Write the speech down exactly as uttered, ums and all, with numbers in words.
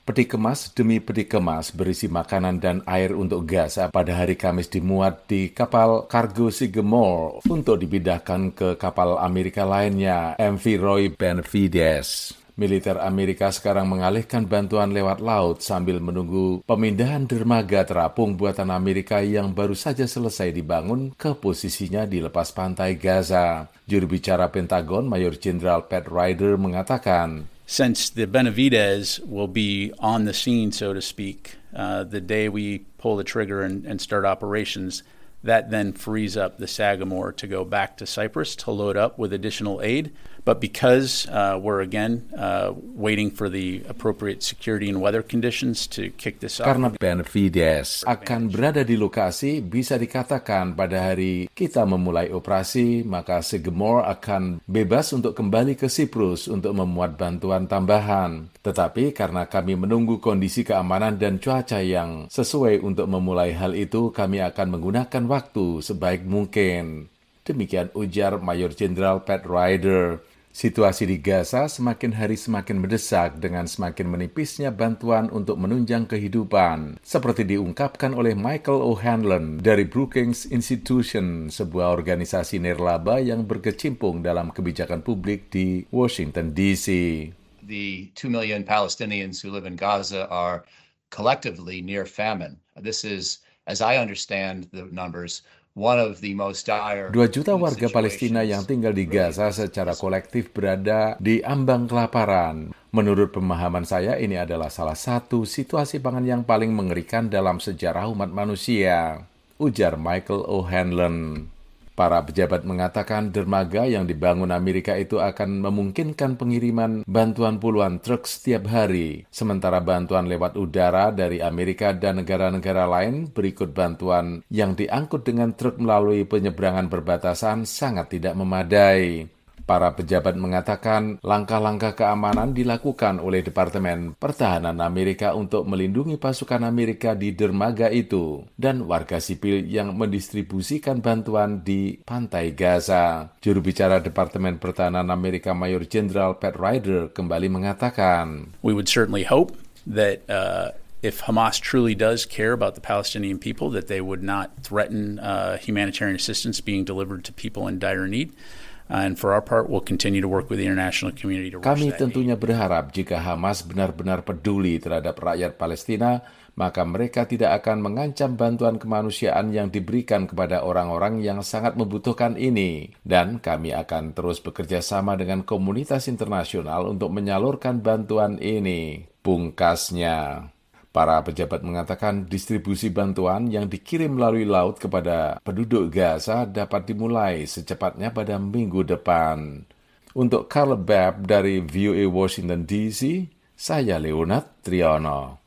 Peti kemas demi peti kemas berisi makanan dan air untuk Gaza pada hari Kamis dimuat di kapal kargo Sycamore untuk dipindahkan ke kapal Amerika lainnya, M V Roy Benavides. Militer Amerika sekarang mengalihkan bantuan lewat laut sambil menunggu pemindahan dermaga terapung buatan Amerika yang baru saja selesai dibangun ke posisinya di lepas pantai Gaza. Juru bicara Pentagon, Mayor Jenderal Pat Ryder mengatakan, Since the Benavides will be on the scene, so to speak, uh, the day we pull the trigger and, and start operations, that then frees up the Sagamore to go back to Cyprus to load up with additional aid. But because uh, we're again uh, waiting for the appropriate security and weather conditions to kick this off. Karena Benavides akan berada di lokasi, bisa dikatakan pada hari kita memulai operasi, maka Sycamore akan bebas untuk kembali ke Siprus untuk memuat bantuan tambahan. Tetapi karena kami menunggu kondisi keamanan dan cuaca yang sesuai untuk memulai hal itu, kami akan menggunakan waktu sebaik mungkin. Demikian ujar Mayor Jenderal Pat Ryder. Situasi di Gaza semakin hari semakin mendesak dengan semakin menipisnya bantuan untuk menunjang kehidupan, seperti diungkapkan oleh Michael O'Hanlon dari Brookings Institution, sebuah organisasi nirlaba yang berkecimpung dalam kebijakan publik di Washington, D C. The two million Palestinians who live in Gaza are collectively near famine. This is, as I understand the numbers, Dua juta warga Palestina yang tinggal di Gaza secara kolektif berada di ambang kelaparan. Menurut pemahaman saya, ini adalah salah satu situasi pangan yang paling mengerikan dalam sejarah umat manusia, ujar Michael O'Hanlon. Para pejabat mengatakan dermaga yang dibangun Amerika itu akan memungkinkan pengiriman bantuan puluhan truk setiap hari, sementara bantuan lewat udara dari Amerika dan negara-negara lain berikut bantuan yang diangkut dengan truk melalui penyeberangan perbatasan sangat tidak memadai. Para pejabat mengatakan langkah-langkah keamanan dilakukan oleh Departemen Pertahanan Amerika untuk melindungi pasukan Amerika di dermaga itu dan warga sipil yang mendistribusikan bantuan di pantai Gaza. Juru bicara Departemen Pertahanan Amerika Mayor Jenderal Pat Ryder kembali mengatakan, We would certainly hope that uh... if Hamas truly does care about the Palestinian people, that they would not threaten uh, humanitarian assistance being delivered to people in dire need. Uh, and for our part, we'll continue to work with the international community to Kami tentunya berharap jika Hamas benar-benar peduli terhadap rakyat Palestina, maka mereka tidak akan mengancam bantuan kemanusiaan yang diberikan kepada orang-orang yang sangat membutuhkan ini. Dan kami akan terus bekerja sama dengan komunitas internasional untuk menyalurkan bantuan ini, pungkasnya. Para pejabat mengatakan distribusi bantuan yang dikirim melalui laut kepada penduduk Gaza dapat dimulai secepatnya pada minggu depan. Untuk Carl Babb dari V O A Washington D C, saya Leonard Triono.